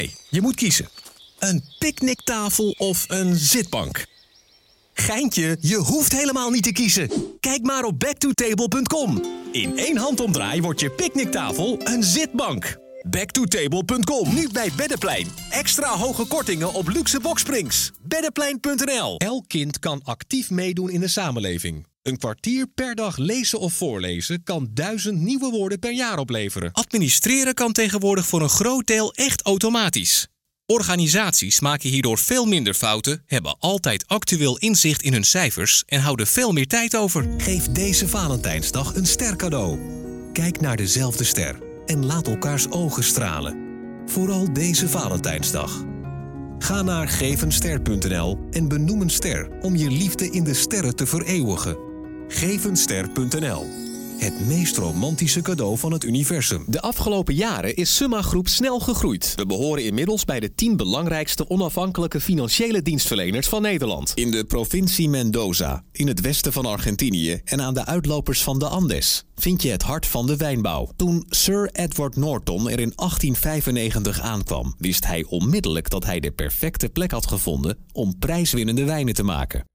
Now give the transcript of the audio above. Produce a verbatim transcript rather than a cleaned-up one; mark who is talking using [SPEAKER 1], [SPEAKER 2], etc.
[SPEAKER 1] Je moet kiezen. Een picknicktafel of een zitbank? Geintje, je hoeft helemaal niet te kiezen. Kijk maar op back to table punt com. In één handomdraai wordt je picknicktafel een zitbank. back to table punt com. Nu bij Beddeplein. Extra hoge kortingen op luxe boxsprings. Beddeplein punt n l. Elk kind kan actief meedoen in de samenleving. Een kwartier per dag lezen of voorlezen kan duizend nieuwe woorden per jaar opleveren. Administreren kan tegenwoordig voor een groot deel echt automatisch. Organisaties maken hierdoor veel minder fouten, hebben altijd actueel inzicht in hun cijfers en houden veel meer tijd over. Geef deze Valentijnsdag een ster cadeau. Kijk naar dezelfde ster en laat elkaars ogen stralen. Vooral deze Valentijnsdag. Ga naar geef een ster punt n l en benoem een ster om je liefde in de sterren te vereeuwigen. geef een ster punt n l. Het meest romantische cadeau van het universum.
[SPEAKER 2] De afgelopen jaren is Summa Groep snel gegroeid. We behoren inmiddels bij de tien belangrijkste onafhankelijke financiële dienstverleners van Nederland.
[SPEAKER 3] In de provincie Mendoza, in het westen van Argentinië en aan de uitlopers van de Andes vind je het hart van de wijnbouw. Toen Sir Edward Norton er in achttien vijfennegentig aankwam, wist hij onmiddellijk dat hij de perfecte plek had gevonden om prijswinnende wijnen te maken.